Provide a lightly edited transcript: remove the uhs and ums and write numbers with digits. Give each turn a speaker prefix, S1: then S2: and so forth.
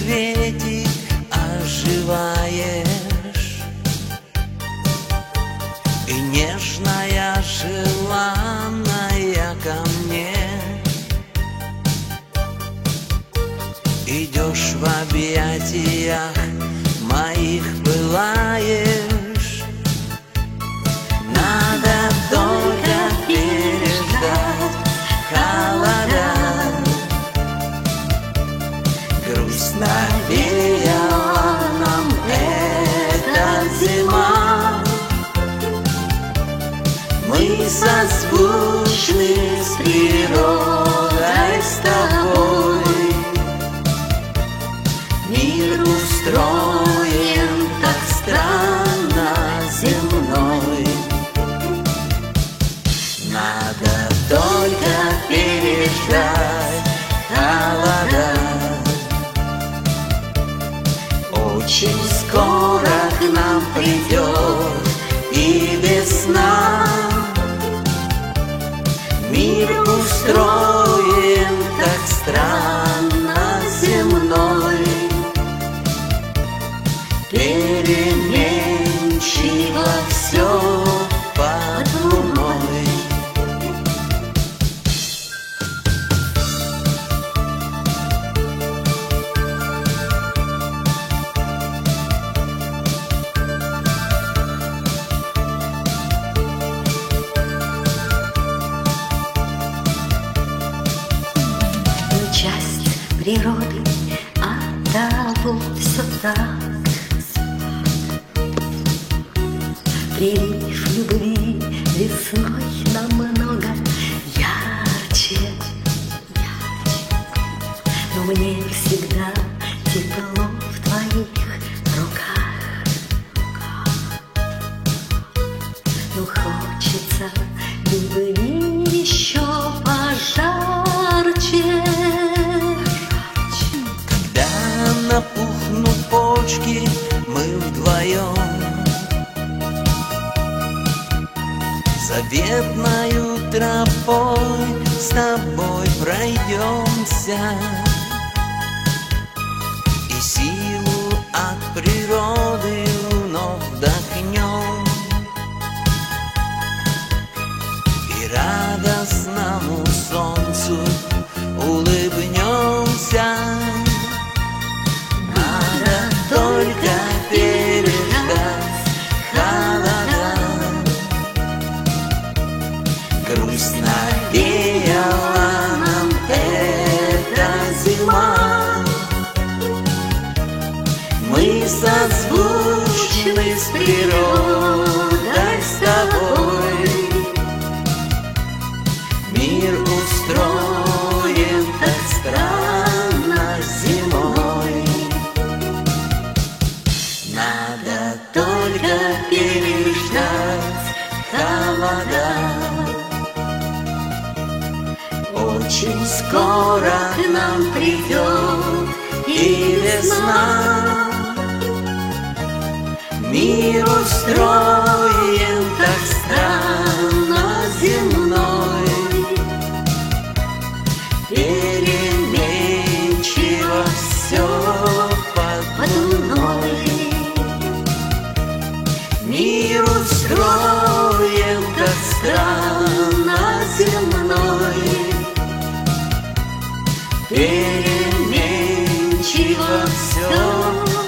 S1: свете оживаешь, и нежная, желанная ко мне идешь в объятиях моих, пылаешь. Надо только переждать холода. Грусть навеяла нам эта зима. Мы созвучны с природой, с тобой. Мир устроен так странно земной. Надо только переждать холода. Очень скоро к нам придет и весна. Мир устроен так странно земной. Переменчиво все под луной.
S2: Часть природы, а того все так. Прилив любви весной намного ярче, но мне всегда тепло в твоих руках. Но хочется любви еще пожарче.
S1: Когда напухнут почки, мы вдвоем заветною тропой с тобой пройдемся, и силу от природы вновь вдохнем, и радостному солнцу улыбнемся. Надо только переждать холода. Грусть навеяла нам эта зима. Мы созвучны с природой, с тобой. Мир устроен так странно зимой. Надо только переждать холода. Очень скоро к нам придет и весна. Мир устроен так странно земной. Переменчиво все под луной. Мир устроен так странно земной. Переменчиво все